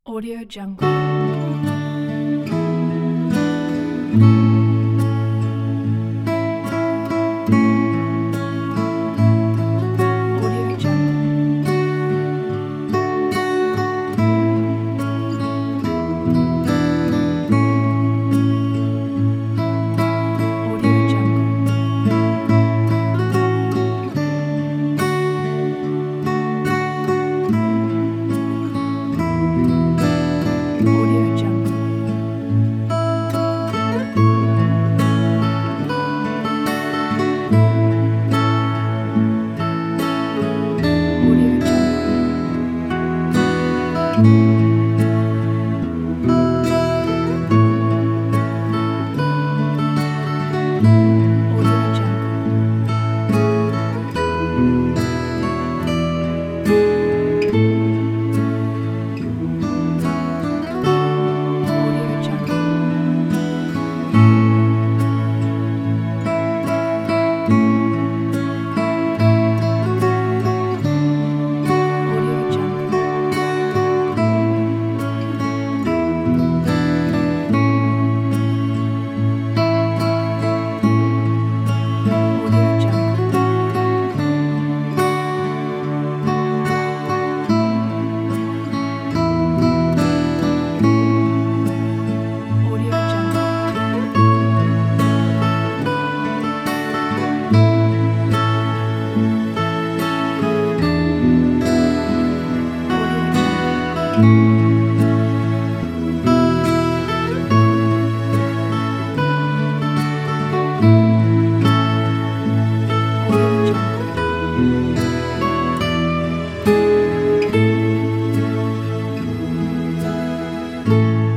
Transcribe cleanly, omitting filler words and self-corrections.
Audio Jungle. Audio Jungle. Audio Jungle. Audio Jungle. Audio Jungle. Audio Jungle. Audio Jungle. Audio Jungle. Audio Jungle. Audio Jungle. Audio Jungle.